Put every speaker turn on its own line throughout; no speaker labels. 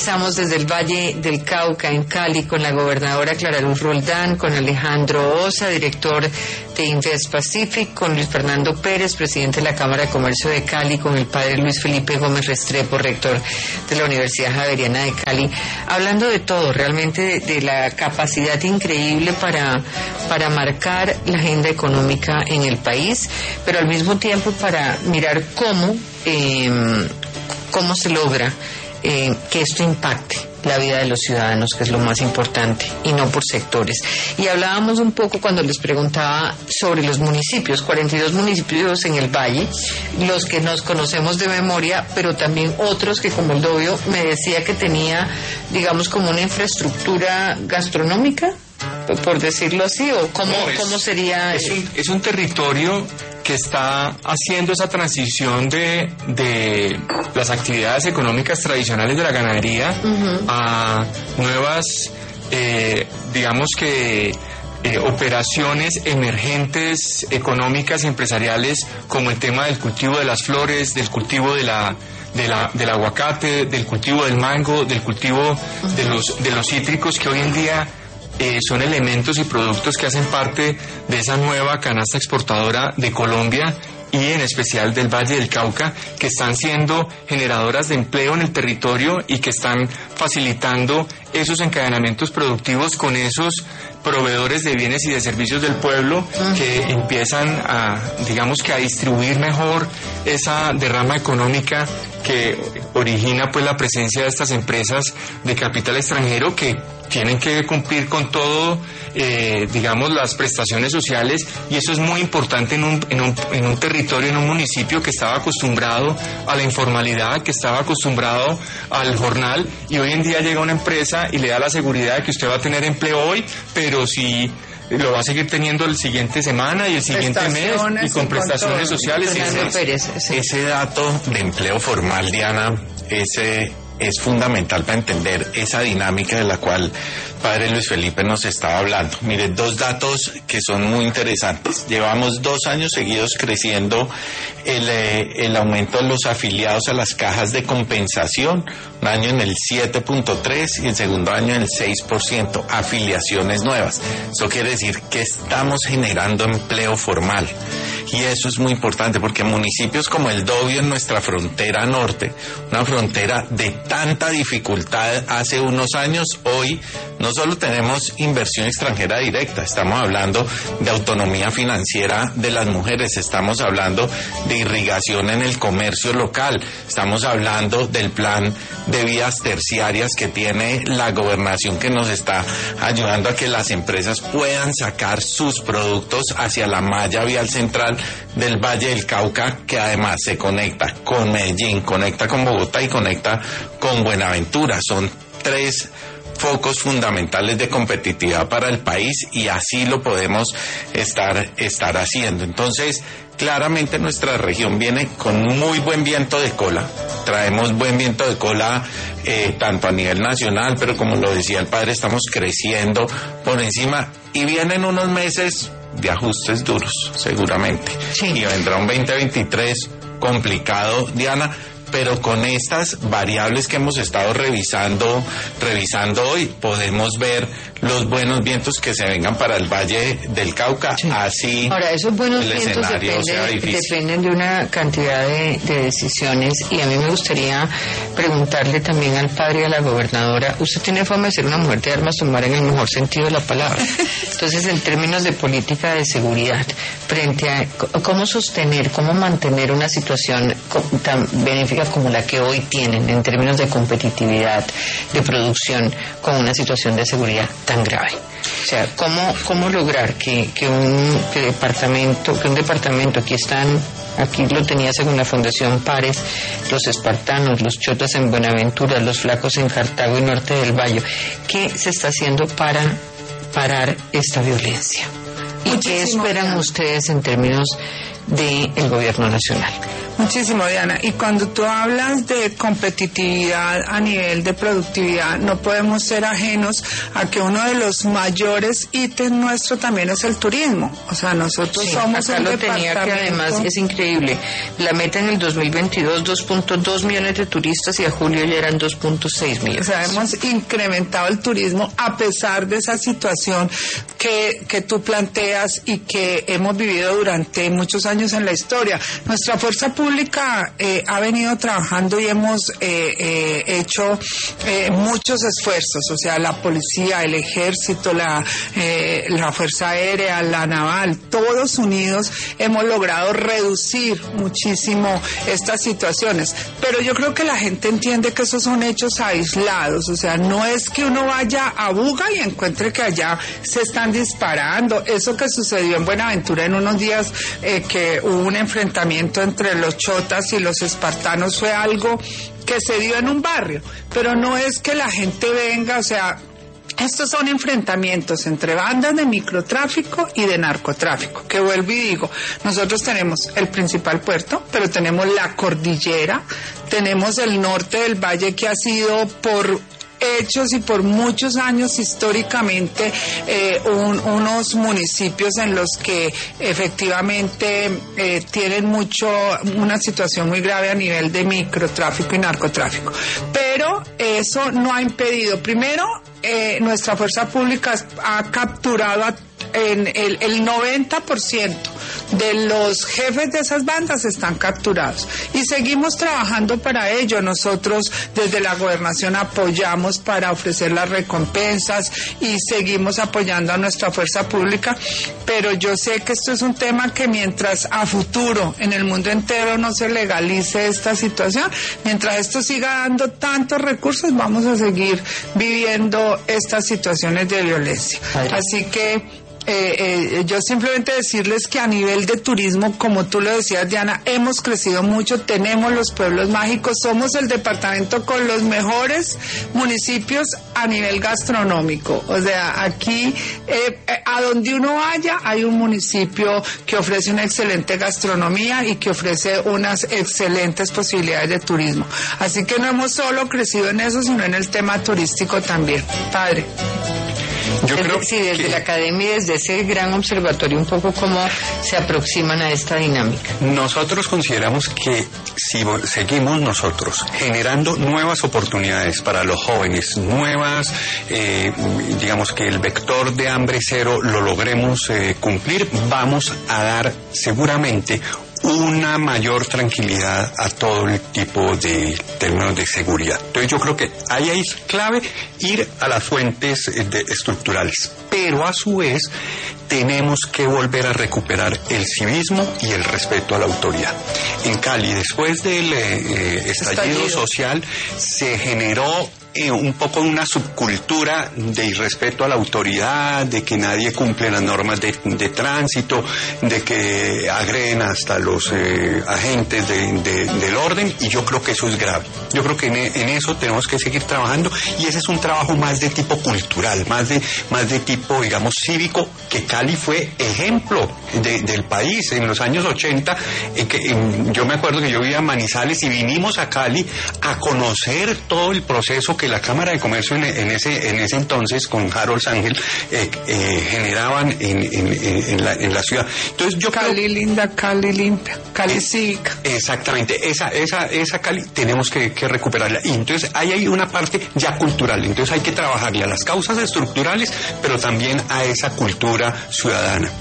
Conversamos desde el Valle del Cauca, en Cali, con la gobernadora Clara Luz Roldán, con Alejandro Osa, director de Invest Pacific, con Luis Fernando Pérez, presidente de la Cámara de Comercio de Cali, con el padre Luis Felipe Gómez Restrepo, rector de la Universidad Javeriana de Cali, hablando de todo, realmente de la capacidad increíble para marcar la agenda económica en el país, pero al mismo tiempo para mirar cómo se logra que esto impacte la vida de los ciudadanos, que es lo más importante, y no por sectores. Y hablábamos un poco cuando les preguntaba sobre los municipios, 42 municipios en el Valle, los que nos conocemos de memoria, pero también otros que, como el Dobio me decía que tenía, digamos, como una infraestructura gastronómica, por decirlo así, o cómo sería.
Es un territorio que está haciendo esa transición de las actividades económicas tradicionales de la ganadería a nuevas, digamos que operaciones emergentes económicas y empresariales, como el tema del cultivo de las flores, del cultivo del aguacate, del cultivo del mango, del cultivo de los cítricos, que hoy en día son elementos y productos que hacen parte de esa nueva canasta exportadora de Colombia y en especial del Valle del Cauca, que están siendo generadoras de empleo en el territorio y que están facilitando esos encadenamientos productivos con esos proveedores de bienes y de servicios del pueblo que empiezan a distribuir mejor esa derrama económica que origina pues la presencia de estas empresas de capital extranjero, que tienen que cumplir con todo, las prestaciones sociales, y eso es muy importante en un territorio, en un municipio que estaba acostumbrado a la informalidad, que estaba acostumbrado al jornal, y hoy en día llega una empresa y le da la seguridad de que usted va a tener empleo hoy, pero si lo va a seguir teniendo el siguiente semana y el siguiente mes, y con prestaciones sociales.
Ese dato de empleo formal, Diana, es fundamental para entender esa dinámica de la cual padre Luis Felipe nos estaba hablando. Mire, dos datos que son muy interesantes. Llevamos 2 años seguidos creciendo el aumento de los afiliados a las cajas de compensación, un año en el 7.3 y el segundo año en el 6%, afiliaciones nuevas. Eso quiere decir que estamos generando empleo formal. Y eso es muy importante porque municipios como el Dobio, en nuestra frontera norte, una frontera de tanta dificultad hace unos años, hoy no solo tenemos inversión extranjera directa, estamos hablando de autonomía financiera de las mujeres, estamos hablando de irrigación en el comercio local, estamos hablando del plan de vías terciarias que tiene la gobernación, que nos está ayudando a que las empresas puedan sacar sus productos hacia la malla vial central del Valle del Cauca, que además se conecta con Medellín, conecta con Bogotá y conecta con Buenaventura. Son 3 focos fundamentales de competitividad para el país, y así lo podemos estar haciendo. Entonces, claramente nuestra región viene con muy buen viento de cola. Traemos buen viento de cola tanto a nivel nacional, pero como lo decía el padre, estamos creciendo por encima, y vienen unos meses de ajustes duros, seguramente. Sí. Y vendrá un 2023 complicado, Diana, pero con estas variables que hemos estado revisando hoy, podemos ver los buenos vientos que se vengan para el Valle del Cauca. Sí. Así
ahora, esos buenos vientos dependen de una cantidad de decisiones, y a mí me gustaría preguntarle también al padre y a la gobernadora. Usted tiene fama de ser una mujer de armas tomar en el mejor sentido de la palabra. Entonces, en términos de política de seguridad, frente a cómo sostener, cómo mantener una situación tan benéfica como la que hoy tienen en términos de competitividad, de producción, con una situación de seguridad tan grave. O sea, cómo lograr que un departamento, aquí lo tenía según la Fundación Pares, los espartanos, los chotas en Buenaventura, los flacos en Cartago y Norte del Valle, ¿qué se está haciendo para parar esta violencia? ¿Y qué esperan ustedes en términos del gobierno nacional?
Muchísimo, Diana. Y cuando tú hablas de competitividad a nivel de productividad, no podemos ser ajenos a que uno de los mayores ítems nuestro también es el turismo. O sea, nosotros somos
acá
un
lo
departamento...
tenía, que además es increíble. La meta en el 2022, 2.2 millones de turistas, y a julio ya eran 2.6 millones.
O sea, hemos incrementado el turismo a pesar de esa situación que tú planteas y que hemos vivido durante muchos años en la historia. Nuestra fuerza pública ha venido trabajando y hemos hecho muchos esfuerzos, o sea, la policía, el ejército, la fuerza aérea, la naval, todos unidos hemos logrado reducir muchísimo estas situaciones, pero yo creo que la gente entiende que esos son hechos aislados, o sea, no es que uno vaya a Buga y encuentre que allá se están disparando. Eso que sucedió en Buenaventura en unos días, que hubo un enfrentamiento entre los chotas y los espartanos, fue algo que se dio en un barrio, pero no es que la gente venga, o sea, estos son enfrentamientos entre bandas de microtráfico y de narcotráfico, que vuelvo y digo, nosotros tenemos el principal puerto, pero tenemos la cordillera, tenemos el norte del valle, que ha sido por hechos y por muchos años históricamente unos municipios en los que efectivamente tienen una situación muy grave a nivel de microtráfico y narcotráfico, pero eso no ha impedido, primero, nuestra fuerza pública ha capturado en el 90% de los jefes de esas bandas están capturados y seguimos trabajando para ello. Nosotros desde la gobernación apoyamos para ofrecer las recompensas y seguimos apoyando a nuestra fuerza pública, pero yo sé que esto es un tema que mientras a futuro en el mundo entero no se legalice esta situación, mientras esto siga dando tantos recursos, vamos a seguir viviendo estas situaciones de violencia. Así que yo simplemente decirles que a nivel de turismo, como tú lo decías, Diana, hemos crecido mucho, tenemos los pueblos mágicos, somos el departamento con los mejores municipios a nivel gastronómico. O sea, aquí, a donde uno vaya, hay un municipio que ofrece una excelente gastronomía y que ofrece unas excelentes posibilidades de turismo. Así que no hemos solo crecido en eso, sino en el tema turístico también. Padre.
Yo creo que desde la academia, desde ese gran observatorio, un poco cómo se aproximan a esta dinámica.
Nosotros consideramos que si seguimos nosotros generando nuevas oportunidades para los jóvenes, digamos que el vector de hambre cero lo logremos cumplir, vamos a dar seguramente una mayor tranquilidad a todo el tipo de términos de seguridad. Entonces yo creo que ahí es clave ir a las fuentes estructurales, pero a su vez tenemos que volver a recuperar el civismo y el respeto a la autoridad. En Cali, después del estallido social, se generó un poco una subcultura de irrespeto a la autoridad, de que nadie cumple las normas de tránsito, de que agreden hasta los agentes del orden, y yo creo que eso es grave. Yo creo que en eso tenemos que seguir trabajando, y ese es un trabajo más de tipo cultural, más de tipo, digamos, cívico, que Cali fue ejemplo del país en los años 80. Yo me acuerdo que yo vivía en Manizales y vinimos a Cali a conocer todo el proceso que la Cámara de Comercio en ese entonces con Harold Ángel generaban en la ciudad. Entonces yo
Cali
creo,
linda, Cali limpia, Cali cívica.
Exactamente, esa Cali tenemos que recuperarla. Y entonces ahí hay una parte ya cultural. Entonces hay que trabajarle a las causas estructurales, pero también a esa cultura ciudadana.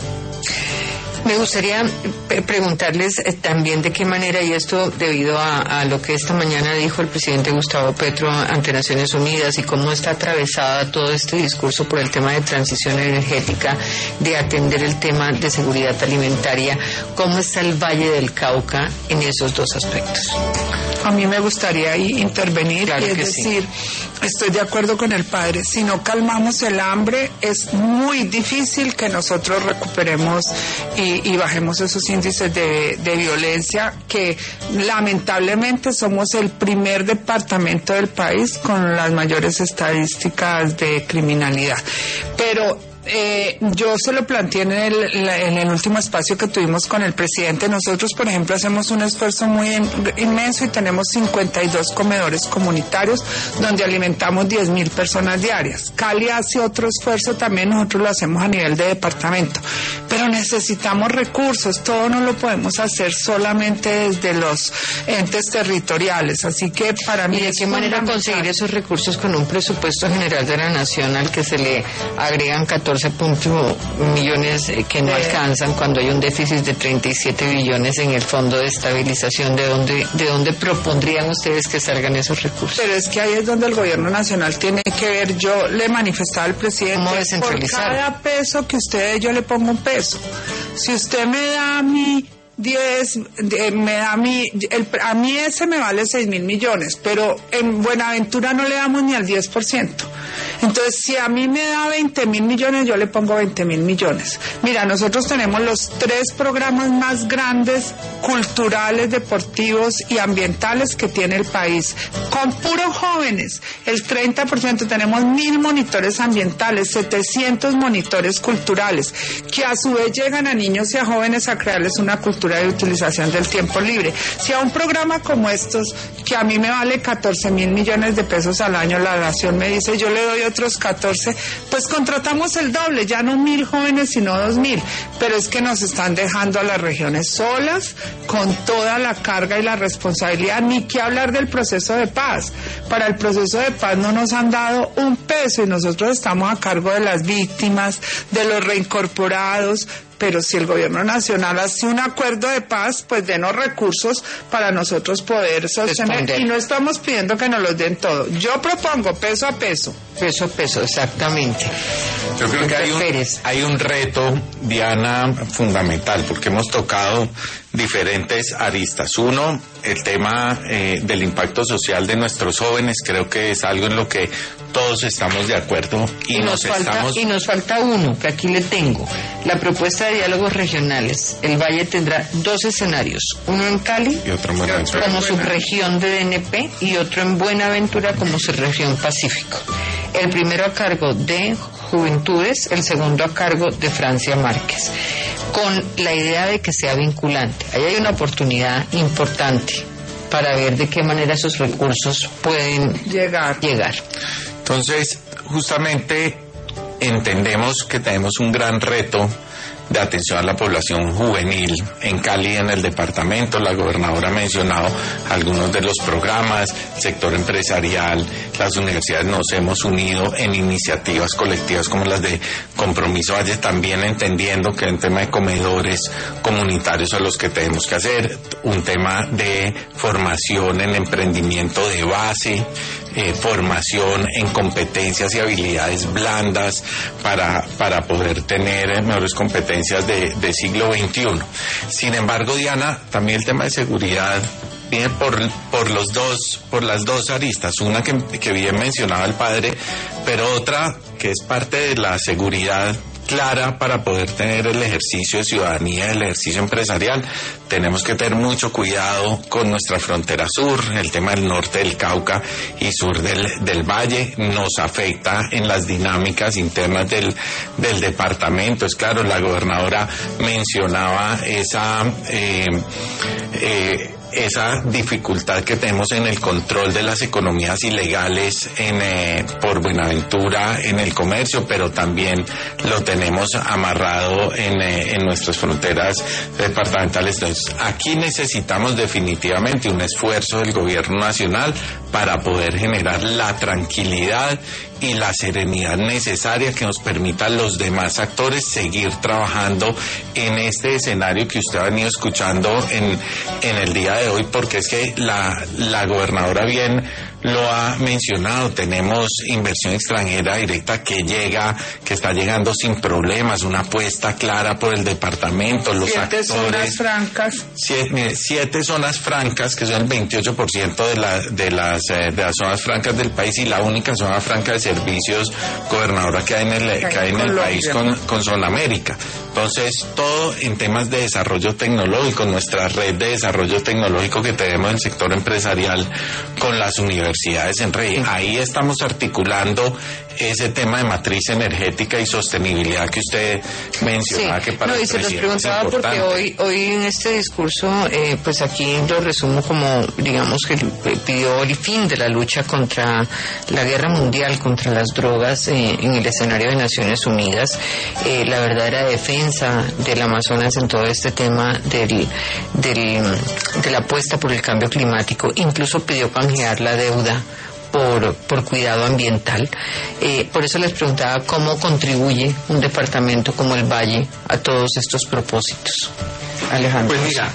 Me gustaría preguntarles también de qué manera, y esto debido a lo que esta mañana dijo el presidente Gustavo Petro ante Naciones Unidas y cómo está atravesada todo este discurso por el tema de transición energética, de atender el tema de seguridad alimentaria, ¿cómo está el Valle del Cauca en esos dos aspectos?
A mí me gustaría ahí intervenir,
claro,
y es decir, estoy de acuerdo con el padre, si no calmamos el hambre es muy difícil que nosotros recuperemos y bajemos esos índices de violencia, que lamentablemente somos el primer departamento del país con las mayores estadísticas de criminalidad. Pero yo se lo planteé en el último espacio que tuvimos con el presidente. Nosotros, por ejemplo, hacemos un esfuerzo muy inmenso y tenemos 52 comedores comunitarios donde alimentamos 10.000 personas diarias. Cali hace otro esfuerzo también, nosotros lo hacemos a nivel de departamento, pero necesitamos recursos, todo no lo podemos hacer solamente desde los entes territoriales, así que para mí...
¿Y de qué manera conseguir esos recursos con un presupuesto general de la Nación al que se le agregan 14 millones que no alcanzan cuando hay un déficit de 37 billones en el Fondo de Estabilización? ¿De dónde propondrían ustedes que salgan esos recursos?
Pero es que ahí es donde el gobierno nacional tiene que ver. Yo le manifestaba al presidente,
¿cómo descentralizar?
Por cada peso que usted dé, yo le pongo un peso. Si usted me da a mí 10, a mí ese me vale 6.000 millones, pero en Buenaventura no le damos ni al 10%. Entonces, si a mí me da 20.000 millones, yo le pongo 20.000 millones. Mira, nosotros tenemos los 3 programas más grandes, culturales, deportivos y ambientales que tiene el país, con puros jóvenes. El 30%, tenemos 1.000 monitores ambientales, 700 monitores culturales, que a su vez llegan a niños y a jóvenes a crearles una cultura de utilización del tiempo libre. Si a un programa como estos, que a mí me vale 14.000 millones de pesos al año, la Nación me dice, yo le doy otros 14, pues contratamos el doble, ya no 1.000 jóvenes, sino 2.000. Pero es que nos están dejando a las regiones solas, con toda la carga y la responsabilidad, ni que hablar del proceso de paz. Para el proceso de paz no nos han dado un peso y nosotros estamos a cargo de las víctimas, de los reincorporados. Pero si el gobierno nacional hace un acuerdo de paz, pues denos recursos para nosotros poder sostener. Y no estamos pidiendo que nos los den todo. Yo propongo peso a peso.
Peso a peso, exactamente.
Yo creo que hay un reto, Diana, fundamental, porque hemos tocado diferentes aristas. Uno, el tema del impacto social de nuestros jóvenes, creo que es algo en lo que todos estamos de acuerdo
y nos falta uno, que aquí le tengo, la propuesta de diálogos regionales. El Valle tendrá 2 escenarios, uno en Cali
y otro en Buenaventura
como subregión de DNP y otro en Buenaventura como subregión Pacífico. El primero a cargo de Juventudes, el segundo a cargo de Francia Márquez, con la idea de que sea vinculante. Ahí hay una oportunidad importante para ver de qué manera esos recursos pueden llegar.
Entonces, justamente entendemos que tenemos un gran reto de atención a la población juvenil en Cali, en el departamento. La gobernadora ha mencionado algunos de los programas, sector empresarial, las universidades nos hemos unido en iniciativas colectivas como las de Compromiso Valle, también entendiendo que hay un tema de comedores comunitarios a los que tenemos que hacer, un tema de formación en emprendimiento de base, formación en competencias y habilidades blandas para poder tener mejores competencias de siglo XXI. Sin embargo, Diana, también el tema de seguridad viene por las dos aristas, una que bien mencionaba el padre, pero otra que es parte de la seguridad clara para poder tener el ejercicio de ciudadanía, el ejercicio empresarial. Tenemos que tener mucho cuidado con nuestra frontera sur, el tema del norte del Cauca y sur del Valle nos afecta en las dinámicas internas del departamento. Es claro, la gobernadora mencionaba esa dificultad que tenemos en el control de las economías ilegales por Buenaventura en el comercio, pero también lo tenemos amarrado en nuestras fronteras departamentales. Entonces, aquí necesitamos definitivamente un esfuerzo del gobierno nacional para poder generar la tranquilidad y la serenidad necesaria que nos permita a los demás actores seguir trabajando en este escenario que usted ha venido escuchando en el día de hoy, porque es que la gobernadora bien lo ha mencionado, tenemos inversión extranjera directa que está llegando sin problemas, una apuesta clara por el departamento, los
7
actores.
Zonas francas.
7 zonas francas, que son el 28% de las zonas francas del país, y la única zona franca de servicios, gobernadora, que hay en el país con Zona América. Entonces, todo en temas de desarrollo tecnológico, nuestra red de desarrollo tecnológico que tenemos en el sector empresarial con las universidades en red. Ahí estamos articulando ese tema de matriz energética y sostenibilidad que usted mencionaba, que para el presidente
se los preguntaba porque hoy en este discurso, pues aquí lo resumo como, digamos, que pidió el fin de la lucha contra la guerra mundial, contra las drogas en el escenario de Naciones Unidas, la verdadera defensa del Amazonas en todo este tema de la apuesta por el cambio climático, incluso pidió canjear la deuda por cuidado ambiental. Por eso les preguntaba cómo contribuye un departamento como el Valle a todos estos propósitos. Alejandro.
Pues mira,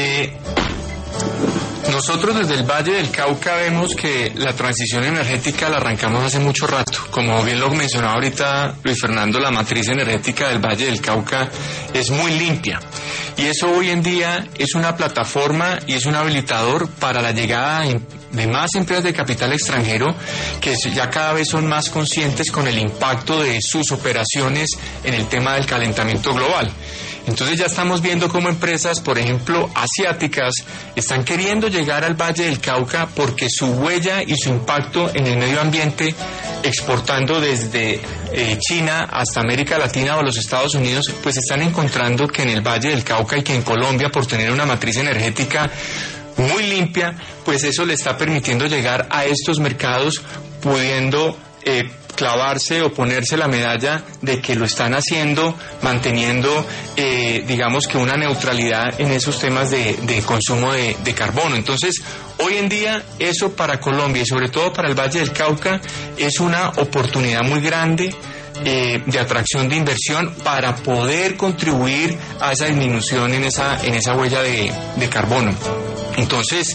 nosotros desde el Valle del Cauca vemos que la transición energética la arrancamos hace mucho rato. Como bien lo mencionaba ahorita Luis Fernando, la matriz energética del Valle del Cauca es muy limpia. Y eso hoy en día es una plataforma y es un habilitador para la llegada de más empresas de capital extranjero que ya cada vez son más conscientes con el impacto de sus operaciones en el tema del calentamiento global. Entonces ya estamos viendo cómo empresas, por ejemplo, asiáticas, están queriendo llegar al Valle del Cauca porque su huella y su impacto en el medio ambiente, exportando desde China hasta América Latina o los Estados Unidos, pues están encontrando que en el Valle del Cauca y que en Colombia, por tener una matriz energética muy limpia, pues eso le está permitiendo llegar a estos mercados pudiendo clavarse o ponerse la medalla de que lo están haciendo, manteniendo, digamos que una neutralidad en esos temas de consumo de carbono. Entonces, hoy en día eso para Colombia y sobre todo para el Valle del Cauca es una oportunidad muy grande de atracción de inversión para poder contribuir a esa disminución en esa huella de carbono. Entonces,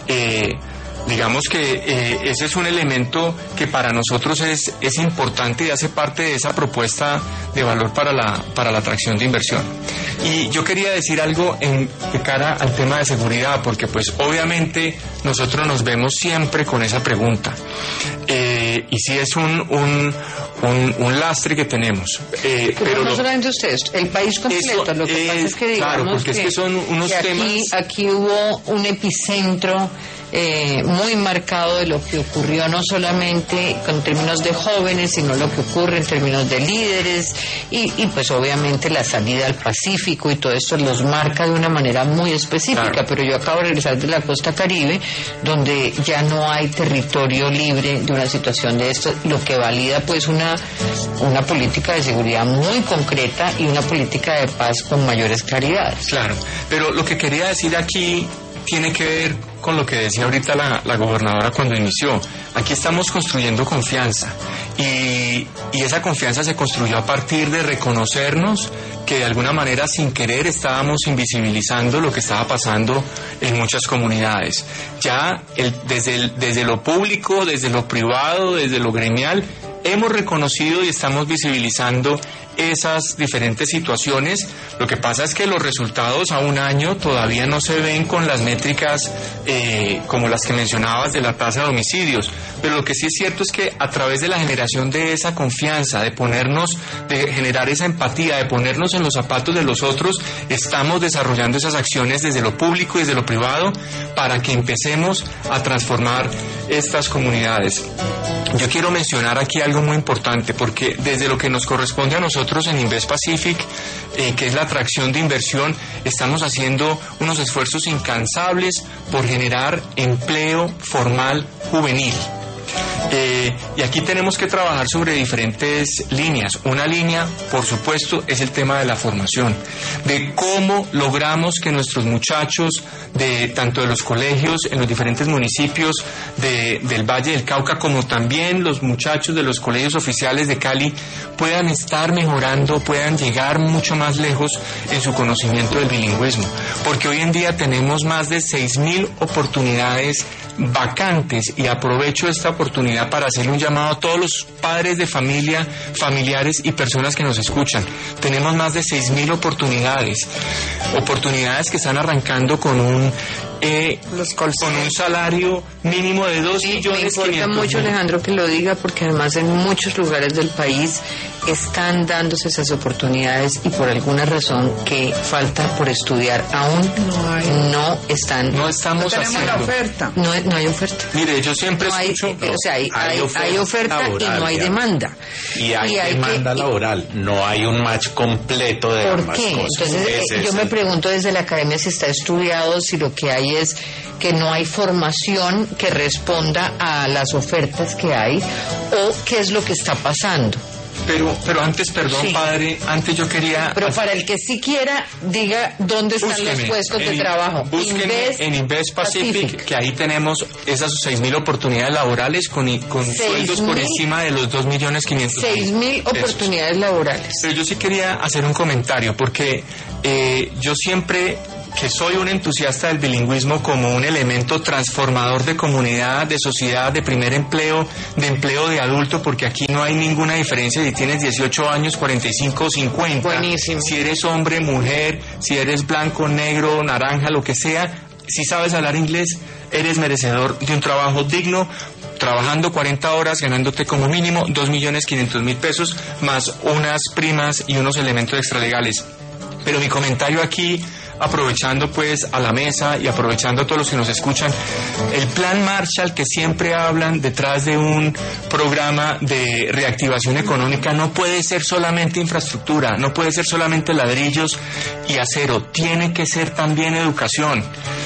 digamos que ese es un elemento que para nosotros es importante y hace parte de esa propuesta de valor para la atracción de inversión. Y yo quería decir algo de cara al tema de seguridad, porque pues obviamente nosotros nos vemos siempre con esa pregunta. Y sí es un lastre que tenemos.
Pero no solamente ustedes, el país completo. Lo que pasa es que digamos
claro, porque es que son unos temas.
Aquí hubo un epicentro muy marcado de lo que ocurrió, no solamente en términos de jóvenes, sino lo que ocurre en términos de líderes y pues obviamente la salida al Pacífico y todo esto los marca de una manera muy específica. Claro. Pero yo acabo de regresar de la costa Caribe, donde ya no hay territorio libre de una situación de esto, lo que valida pues una política de seguridad muy concreta y una política de paz con mayores claridades.
Claro, pero lo que quería decir aquí tiene que ver con lo que decía ahorita la gobernadora cuando inició. Aquí estamos construyendo confianza y esa confianza se construyó a partir de reconocernos que de alguna manera sin querer estábamos invisibilizando lo que estaba pasando en muchas comunidades. Ya desde lo público, desde lo privado, desde lo gremial, hemos reconocido y estamos visibilizando esas diferentes situaciones. Lo que pasa es que los resultados a un año todavía no se ven con las métricas como las que mencionabas de la tasa de homicidios, pero lo que sí es cierto es que a través de la generación de esa confianza, de generar esa empatía, de ponernos en los zapatos de los otros, estamos desarrollando esas acciones desde lo público y desde lo privado para que empecemos a transformar estas comunidades. Yo quiero mencionar aquí algo muy importante, porque desde lo que nos corresponde a nosotros en Invest Pacific, que es la atracción de inversión, estamos haciendo unos esfuerzos incansables por generar empleo formal juvenil. Y aquí tenemos que trabajar sobre diferentes líneas. Una línea, por supuesto, es el tema de la formación, de cómo logramos que nuestros muchachos, tanto de los colegios en los diferentes municipios del Valle del Cauca, como también los muchachos de los colegios oficiales de Cali, puedan estar mejorando, puedan llegar mucho más lejos en su conocimiento del bilingüismo. Porque hoy en día tenemos más de 6.000 oportunidades vacantes, y aprovecho esta oportunidad para hacerle un llamado a todos los padres de familia, familiares y personas que nos escuchan. Tenemos más de 6.000 oportunidades que están arrancando con un salario mínimo de 2 millones.
Me importa mucho, Alejandro, que lo diga, porque además en muchos lugares del país están dándose esas oportunidades y por alguna razón que falta por estudiar aún no estamos
haciendo la oferta.
No hay oferta.
Mire, yo siempre escucho...
hay oferta laboral, y no hay demanda.
Y hay demanda laboral, no hay un match completo de ambas cosas.
Entonces, yo me pregunto desde la academia si está estudiado, si lo que hay es que no hay formación que responda a las ofertas que hay, o qué es lo que está pasando.
Pero antes, perdón, sí. Padre, antes yo quería...
Pero para el que sí quiera, diga dónde están los puestos de trabajo.
Búsquenme en Invest Pacific, que ahí tenemos esas 6.000 oportunidades laborales con sueldos por encima de los 2.500.000.
6.000 oportunidades laborales.
Pero yo sí quería hacer un comentario, porque yo siempre... que soy un entusiasta del bilingüismo como un elemento transformador de comunidad, de sociedad, de primer empleo, de empleo de adulto, porque aquí no hay ninguna diferencia si tienes 18 años, 45 o 50.
Buenísimo.
Si eres hombre, mujer, si eres blanco, negro, naranja, lo que sea, si sabes hablar inglés, eres merecedor de un trabajo digno, trabajando 40 horas, ganándote como mínimo 2.500.000 pesos, más unas primas y unos elementos extralegales. Pero mi comentario aquí, aprovechando pues a la mesa y aprovechando a todos los que nos escuchan, el plan Marshall que siempre hablan detrás de un programa de reactivación económica no puede ser solamente infraestructura, no puede ser solamente ladrillos y acero, tiene que ser también educación.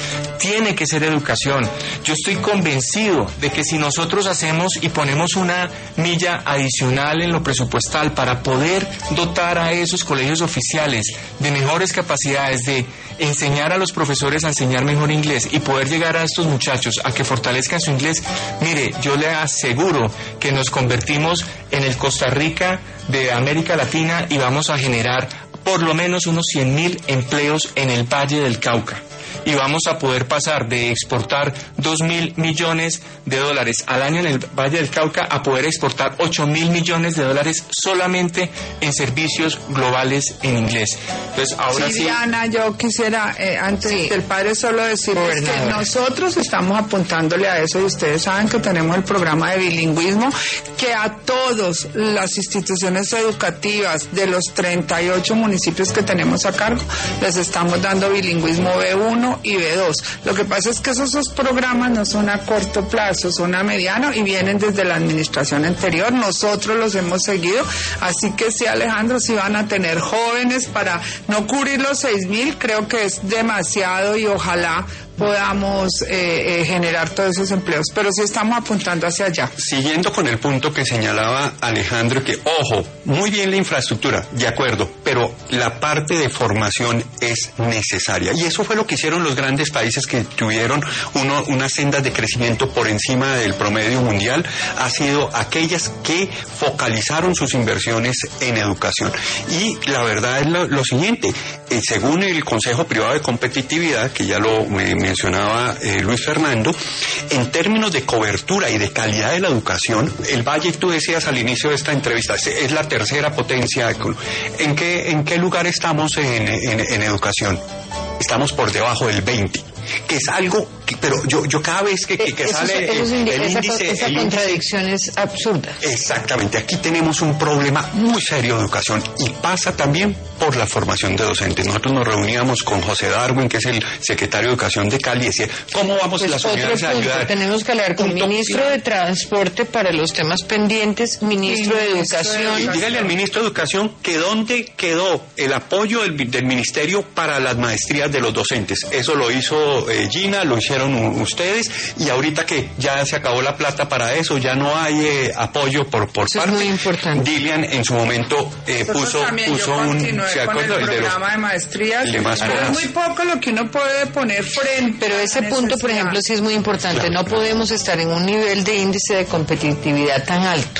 Tiene que ser educación. Yo estoy convencido de que si nosotros hacemos y ponemos una milla adicional en lo presupuestal para poder dotar a esos colegios oficiales de mejores capacidades de enseñar a los profesores a enseñar mejor inglés y poder llegar a estos muchachos a que fortalezcan su inglés, mire, yo le aseguro que nos convertimos en el Costa Rica de América Latina y vamos a generar por lo menos unos 100.000 empleos en el Valle del Cauca. Y vamos a poder pasar de exportar 2.000 millones de dólares al año en el Valle del Cauca a poder exportar 8.000 millones de dólares solamente en servicios globales en inglés. Entonces, ahora sí.
Diana, yo quisiera, antes del padre, solo decirles que nosotros estamos apuntándole a eso y ustedes saben que tenemos el programa de bilingüismo que a todas las instituciones educativas de los 38 municipios que tenemos a cargo les estamos dando bilingüismo B1 y B2. Lo que pasa es que esos programas no son a corto plazo, son a mediano y vienen desde la administración anterior. Nosotros los hemos seguido, así que sí, Alejandro, sí van a tener jóvenes para no cubrir los 6.000, creo que es demasiado y ojalá podamos generar todos esos empleos, pero sí estamos apuntando hacia allá.
Siguiendo con el punto que señalaba Alejandro, que ojo, muy bien la infraestructura, de acuerdo, pero la parte de formación es necesaria, y eso fue lo que hicieron los grandes países que tuvieron unas sendas de crecimiento por encima del promedio mundial, ha sido aquellas que focalizaron sus inversiones en educación. Y la verdad es lo siguiente, según el Consejo Privado de Competitividad, que ya lo mencionaba Luis Fernando, en términos de cobertura y de calidad de la educación, el Valle, tú decías al inicio de esta entrevista, es la tercera potencia. ¿En qué lugar estamos en educación? Estamos por debajo del 20, que es algo que, pero yo cada vez que sale el índice...
Esa contradicción es absurda.
Exactamente, aquí tenemos un problema muy serio de educación y pasa también por la formación de docentes. Nosotros nos reuníamos con José Darwin, que es el secretario de Educación de Cali, y decía, ¿cómo vamos a las unidades a ayudar?
Tenemos que hablar con el ministro de Transporte para los temas pendientes, ministro de Educación.
Dígale al ministro de Educación que dónde quedó el apoyo del ministerio para las maestrías de los docentes. Eso lo hizo Gina, lo hicieron ustedes, y ahorita que ya se acabó la plata para eso, ya no hay apoyo por parte.
Es muy importante.
Dilian en su momento puso un...
¿Se acuerda? El programa de maestrías. Es muy poco lo que uno puede poner frente.
Pero ese punto, por ejemplo, sí es muy importante. Claro. No podemos estar en un nivel de índice de competitividad tan alto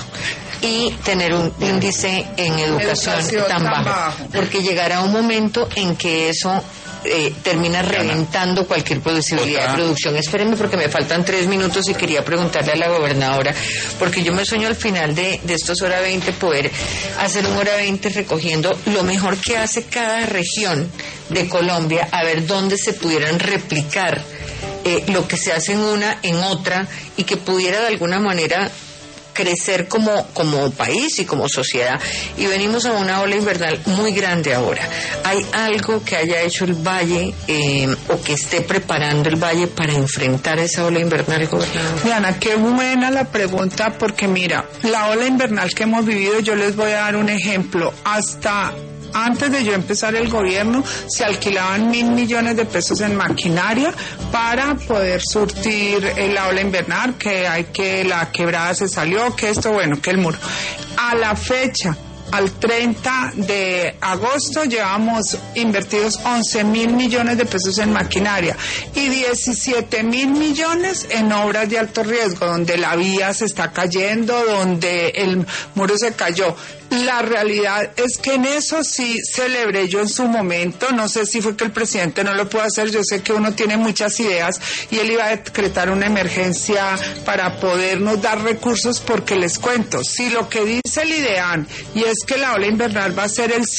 y tener un índice en educación tan bajo, porque llegará un momento en que eso termina reventando cualquier posibilidad de producción. Espérenme porque me faltan 3 minutos y quería preguntarle a la gobernadora, porque yo me sueño al final de estos hora 20 poder hacer un hora 20 recogiendo lo mejor que hace cada región de Colombia, a ver dónde se pudieran replicar lo que se hace en una en otra y que pudiera de alguna manera crecer como país y como sociedad, y venimos a una ola invernal muy grande ahora. ¿Hay algo que haya hecho el Valle o que esté preparando el Valle para enfrentar esa ola invernal, gobernador?
Diana, qué buena la pregunta, porque mira, la ola invernal que hemos vivido, yo les voy a dar un ejemplo. Hasta antes de yo empezar el gobierno, se alquilaban 1.000 millones de pesos en maquinaria para poder surtir la ola invernal, que la quebrada se salió, que esto, bueno, que el muro. A la fecha, al 30 de agosto, llevamos invertidos 11.000 millones de pesos en maquinaria y 17.000 millones en obras de alto riesgo, donde la vía se está cayendo, donde el muro se cayó. La realidad es que en eso sí celebré yo en su momento. No sé si fue que el presidente no lo pudo hacer. Yo sé que uno tiene muchas ideas y él iba a decretar una emergencia para podernos dar recursos, porque les cuento, si lo que dice el IDEAN, y es que la ola invernal va a ser el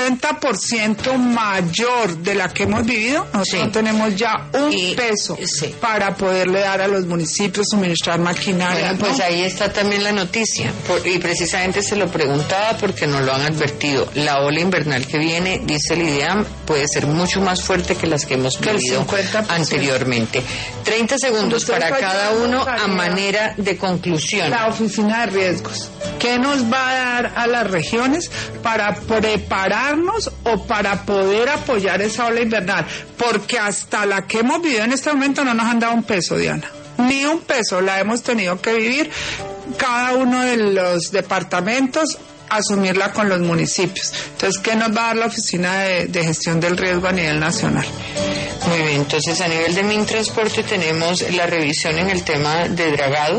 50% mayor de la que hemos vivido, nosotros no tenemos ya un peso para poderle dar a los municipios, suministrar maquinaria.
Bueno, pues ahí está también la noticia, y precisamente se lo preguntaba porque nos lo han advertido. La ola invernal que viene, dice el IDEAM, puede ser mucho más fuerte que las que hemos vivido anteriormente. 30 segundos para cada uno a manera de conclusión.
La oficina de riesgos, ¿qué nos va a dar a las regiones para prepararnos o para poder apoyar esa ola invernal? Porque hasta la que hemos vivido en este momento no nos han dado un peso, Diana. Ni un peso, la hemos tenido que vivir cada uno de los departamentos, asumirla con los municipios. Entonces, ¿qué nos va a dar la Oficina de Gestión del Riesgo a nivel nacional?
Muy bien, entonces a nivel de Mintransporte tenemos la revisión en el tema de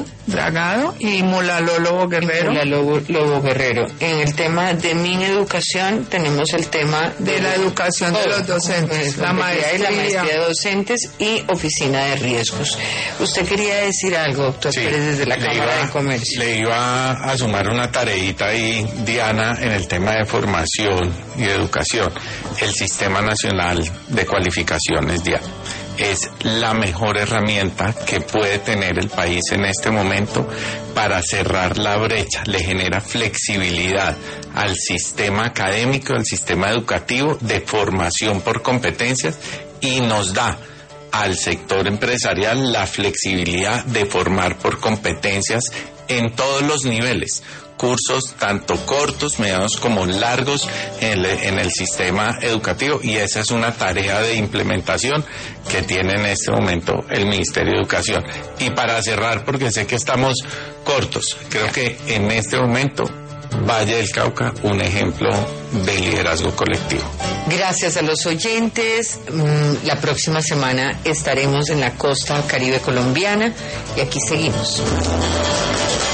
dragado
y Mulaló Lobo Guerrero.
Lobo Guerrero. En el tema de Mineducación tenemos el tema
de la educación de los docentes,
la maestría de docentes y Oficina de Riesgos. ¿Usted quería decir algo, doctor Pérez, desde la Cámara de Comercio?
Le iba a sumar una tareita ahí, Diana, en el tema de formación y de educación. El Sistema Nacional de Cualificaciones, Diana, es la mejor herramienta que puede tener el país en este momento para cerrar la brecha. Le genera flexibilidad al sistema académico, al sistema educativo de formación por competencias, y nos da al sector empresarial la flexibilidad de formar por competencias en todos los niveles. Cursos tanto cortos, medianos como largos en el sistema educativo, y esa es una tarea de implementación que tiene en este momento el Ministerio de Educación. Y para cerrar, porque sé que estamos cortos, creo que en este momento Valle del Cauca, un ejemplo de liderazgo colectivo.
Gracias a los oyentes. La próxima semana estaremos en la costa caribe colombiana y aquí seguimos.